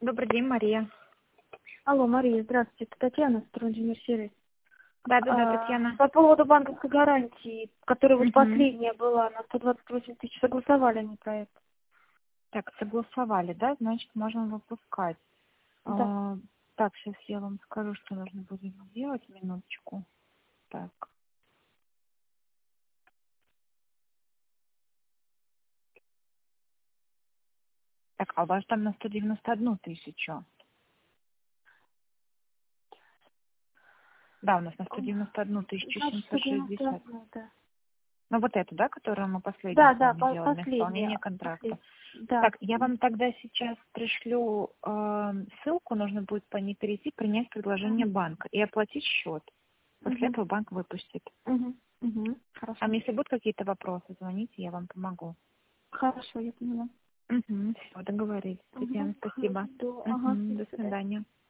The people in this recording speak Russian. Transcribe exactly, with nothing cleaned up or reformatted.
Добрый день, Мария. Алло, Мария, здравствуйте. Это Татьяна, Струнжинер сервис. Да, да, да, А, Татьяна. по поводу банковской гарантии, которая вот Мгм. последняя была на сто двадцать восемь тысяч, согласовали они проект? Так, согласовали, да? Значит, можно выпускать. Да. А, так, сейчас я вам скажу, что нужно будет сделать. Минуточку. Так. Так, а у вас там на сто девяносто одну тысячу. Да, у нас на сто девяносто одну тысячу Значит, семьсот шестьдесят. сто девяносто одна, да. Ну, вот эту, да, которую мы последнюю Да, с да, вами по- делали, на исполнение последняя. контракта. Послед- Да. Так, я вам тогда сейчас пришлю э, ссылку, нужно будет по ней перейти, принять предложение Угу. банка и оплатить счет. После Угу. этого банк выпустит. Угу. Угу. А Хорошо. если будут какие-то вопросы, звоните, я вам помогу. Хорошо, я поняла. Угу, все, договорились. Угу. Татьяна, спасибо. Хорошо. Ага, Угу, до до свидания. свидания.